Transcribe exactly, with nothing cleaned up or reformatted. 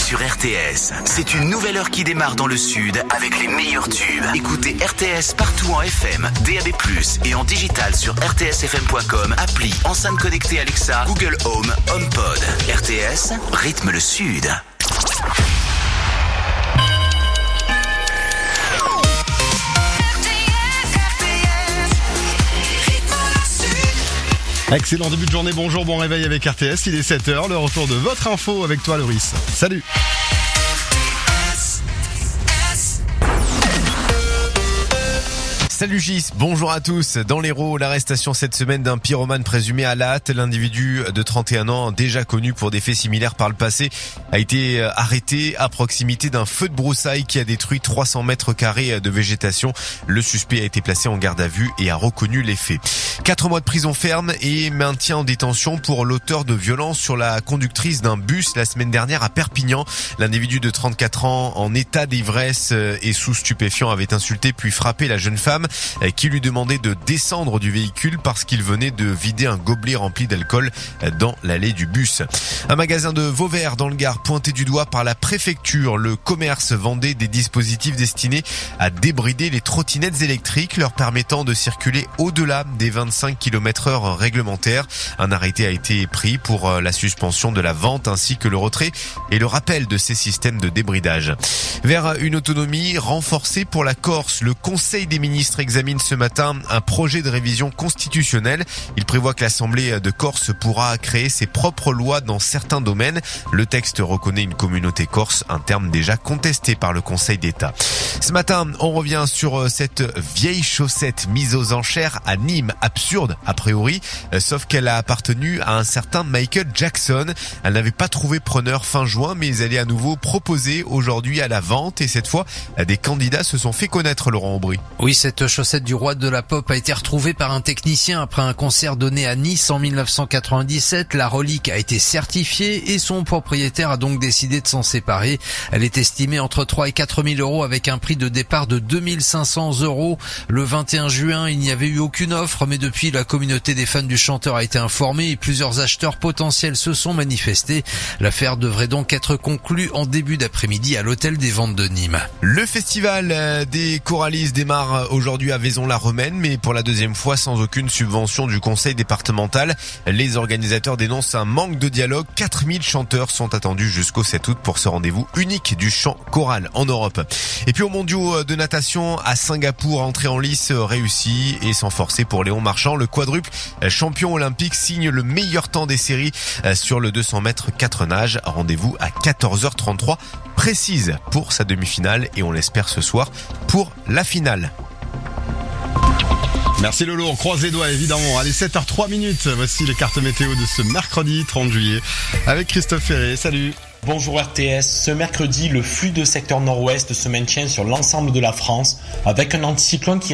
sur R T S. C'est une nouvelle heure qui démarre dans le sud avec les meilleurs tubes. Écoutez R T S partout en F M, D A B plus, et en digital sur r t s f m point com, appli, enceinte connectée Alexa, Google Home, HomePod. R T S, rythme le sud. Excellent début de journée, bonjour, bon réveil avec R T S, il est sept heures, le retour de votre info avec toi Loris. Salut. Salut Gis, bonjour à tous. Dans l'Hérault, l'arrestation cette semaine d'un pyromane présumé à la hâte. L'individu de trente et un ans, déjà connu pour des faits similaires par le passé, a été arrêté à proximité d'un feu de broussailles qui a détruit trois cents mètres carrés de végétation. Le suspect a été placé en garde à vue et a reconnu les faits. Quatre mois de prison ferme et maintien en détention pour l'auteur de violences sur la conductrice d'un bus la semaine dernière à Perpignan. L'individu de trente-quatre ans, en état d'ivresse et sous stupéfiant, avait insulté puis frappé la jeune femme qui lui demandait de descendre du véhicule parce qu'il venait de vider un gobelet rempli d'alcool dans l'allée du bus. Un magasin de Vauvert dans le Gard pointé du doigt par la préfecture. Le commerce vendait des dispositifs destinés à débrider les trottinettes électriques, leur permettant de circuler au-delà des vingt-cinq kilomètres heure réglementaires. Un arrêté a été pris pour la suspension de la vente ainsi que le retrait et le rappel de ces systèmes de débridage. Vers une autonomie renforcée pour la Corse, le Conseil des ministres examine ce matin un projet de révision constitutionnelle. Il prévoit que l'Assemblée de Corse pourra créer ses propres lois dans certains domaines. Le texte reconnaît une communauté corse, un terme déjà contesté par le Conseil d'État. Ce matin, on revient sur cette vieille chaussette mise aux enchères à Nîmes. Absurde, a priori, sauf qu'elle a appartenu à un certain Michael Jackson. Elle n'avait pas trouvé preneur fin juin, mais elle est à nouveau proposée aujourd'hui à la vente. Et cette fois, des candidats se sont fait connaître, Laurent Aubry. Oui, cette chaussette du roi de la pop a été retrouvée par un technicien après un concert donné à Nice en mille neuf cent quatre-vingt-dix-sept. La relique a été certifiée et son propriétaire a donc décidé de s'en séparer. Elle est estimée entre trois et quatre mille euros avec un prix de départ de deux mille cinq cents euros. Le vingt et un juin, il n'y avait eu aucune offre, mais depuis, la communauté des fans du chanteur a été informée et plusieurs acheteurs potentiels se sont manifestés. L'affaire devrait donc être conclue en début d'après-midi à l'hôtel des Ventes de Nîmes. Le festival des choralistes démarre aujourd'hui à Vaison-la-Romaine, mais pour la deuxième fois sans aucune subvention du conseil départemental. Les organisateurs dénoncent un manque de dialogue. quatre mille chanteurs sont attendus jusqu'au sept août pour ce rendez-vous unique du chant choral en Europe. Et puis aux mondiaux de natation à Singapour, entrée en lice réussie et sans forcer pour Léon Marchand. Le quadruple champion olympique signe le meilleur temps des séries sur le deux cents mètres quatre nages. Rendez-vous à quatorze heures trente-trois précise pour sa demi-finale et on l'espère ce soir pour la finale. Merci Lolo, on croise les doigts évidemment. Allez, sept heures trois minutes, voici les cartes météo de ce mercredi trente juillet avec Christophe Ferré. Salut. Bonjour R T S, ce mercredi, le flux de secteur nord-ouest se maintient sur l'ensemble de la France avec un anticyclone qui